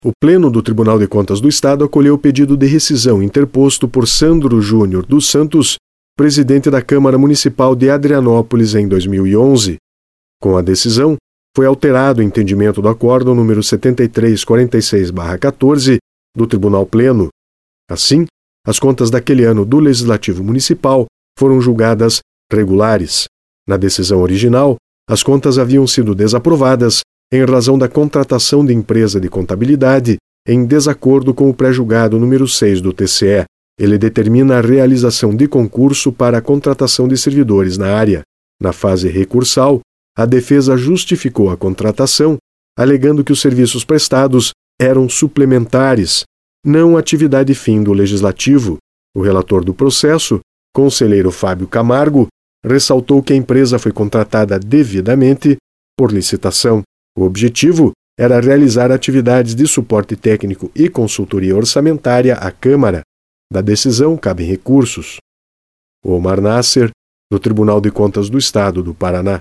O Pleno do Tribunal de Contas do Estado acolheu o pedido de rescisão interposto por Sandro Júnior dos Santos, presidente da Câmara Municipal de Adrianópolis em 2011. Com a decisão, foi alterado o entendimento do acórdão número 7346/14 do Tribunal Pleno. Assim, as contas daquele ano do Legislativo Municipal foram julgadas regulares. Na decisão original, as contas haviam sido desaprovadas em razão da contratação de empresa de contabilidade em desacordo com o pré-julgado número 6 do TCE. Ele determina a realização de concurso para a contratação de servidores na área. Na fase recursal, a defesa justificou a contratação, alegando que os serviços prestados eram suplementares, não atividade fim do Legislativo. O relator do processo, conselheiro Fábio Camargo, ressaltou que a empresa foi contratada devidamente por licitação. O objetivo era realizar atividades de suporte técnico e consultoria orçamentária à Câmara. Da decisão cabem recursos. Omar Nasser, do Tribunal de Contas do Estado do Paraná.